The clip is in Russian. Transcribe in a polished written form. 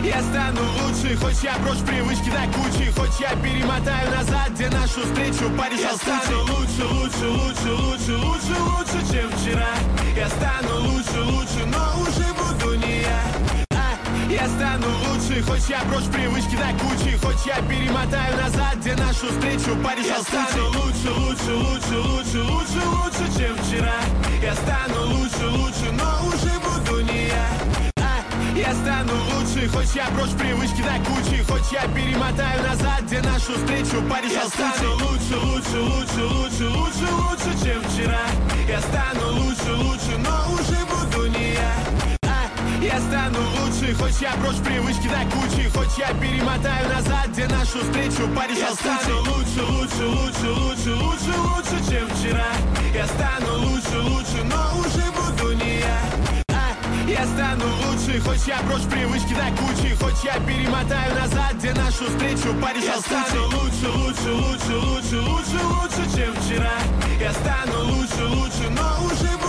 Я стану лучше, хоть я брошь привычки до кучи, хоть я перемотаю назад, где нашу встречу Париж. Я стану лучше, лучше, лучше, лучше, лучше, лучше, чем вчера. Я стану лучше, лучше, но уже буду не я. Я стану лучше, хоть я брошь привычки до кучи, хоть я перемотаю назад, где нашу встречу Париж. Я стану лучше, лучше, лучше, лучше, лучше, лучше, чем вчера. Я стану лучше, лучше, но уже буду не я. Я стану лучше, хоть я брошь привычки до кучи, хоть я перемотаю назад, где нашу встречу Париж. Я стану лучше, лучше, лучше, лучше, лучше, лучше, чем вчера. Я стану лучше, лучше, но уже буду не я. Я стану лучше, хоть я брошь привычки до кучи, хоть я перемотаю назад, где нашу встречу Париж. Я стану лучше, лучше, лучше, лучше, лучше, лучше, чем вчера. Я стану лучше, лучше, но уже буду не я. Я стану лучше, хоть я брошь привычки до кучи, хоть я перемотаю назад, где нашу встречу Париж. Я стану лучше, лучше, лучше, лучше, лучше, лучше, чем вчера. Я стану лучше, лучше, но уже